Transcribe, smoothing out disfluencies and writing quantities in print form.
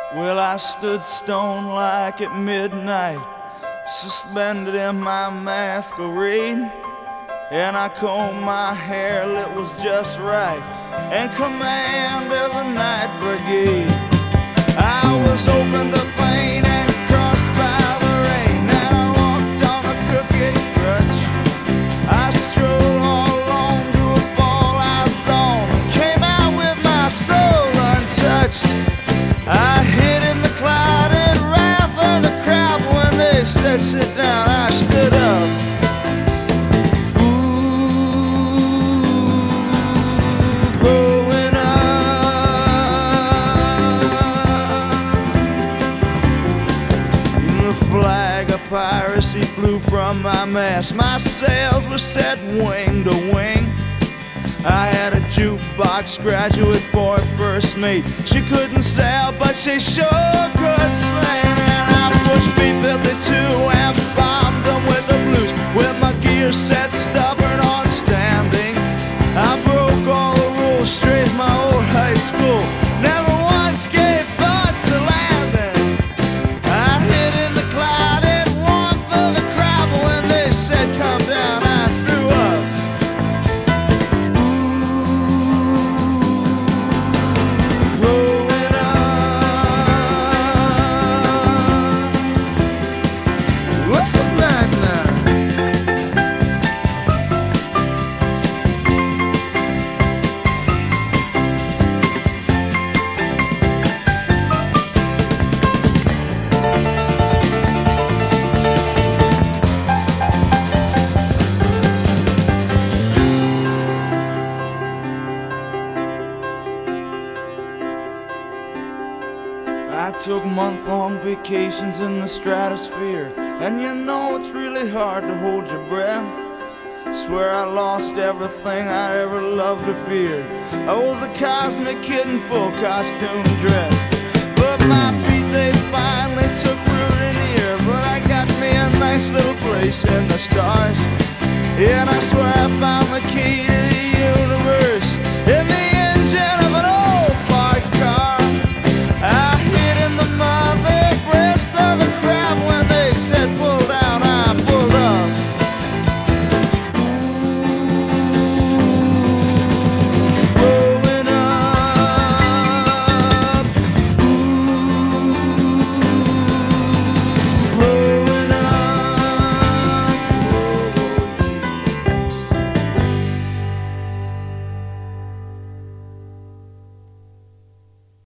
Well, I stood stone like at midnight, suspended in my masquerade, and I combed my hair till it was just right, and commanded the night brigade. I was open to pain and crossed by the rain, and I walked on a crooked crutch. I strolled all alone to a fallout zone and came out with my soul untouched. I hid in the cloud and wrath of the crowd. When they said sit down, I stood up. Growing up, the flag of piracy flew from my mast. My sails were set wing to wing. I had a jukebox graduate for a first mate. She couldn't sail, but she sure could sing. And I pushed B-52 and bombed them with the blues, with my gear set stubborn on standing. I broke all the rules, straight my old high school. Never once gave thought to landing. I hid in the cloud and warmth of the crowd, but when they said come down, I threw up. I took month-long vacations in the stratosphere, and you know it's really hard to hold your breath. Swear I lost everything I ever loved or feared. I was a cosmic kid in full costume dress, but my feet, they finally took root in the air. But I got me a nice little place in the stars, and I swear I found